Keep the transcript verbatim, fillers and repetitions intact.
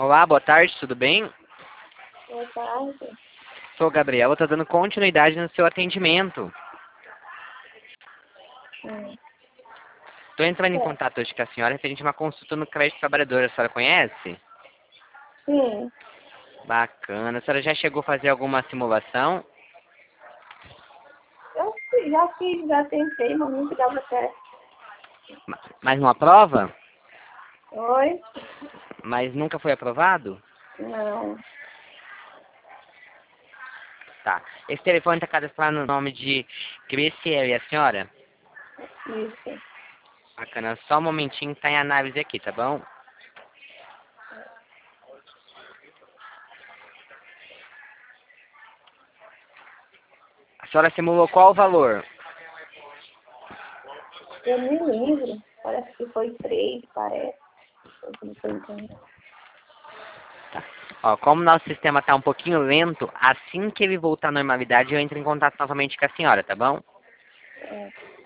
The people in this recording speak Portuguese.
Olá, boa tarde, tudo bem? Boa tarde. Sou Gabriela, estou dando continuidade no seu atendimento. Hum. Estou entrando em É. contato hoje com a senhora referente a uma consulta no crédito trabalhador. A senhora conhece? Sim, Bacana. A senhora já chegou a fazer alguma simulação? eu fi- já fiz, já tentei, mas nunca dava certo. Ma- Mas não aprova? Oi? Mas nunca foi aprovado? Não. Tá. Esse telefone está cadastrado no nome de Graciela, e a senhora? Isso. Bacana. Só um momentinho que tá em análise aqui, tá bom? A senhora simulou qual o valor? Eu me lembro. Parece que foi três, parece. Eu não tô entendendo. Ó, como nosso sistema está um pouquinho lento, assim que ele voltar à normalidade, eu entro em contato novamente com a senhora, tá bom? É.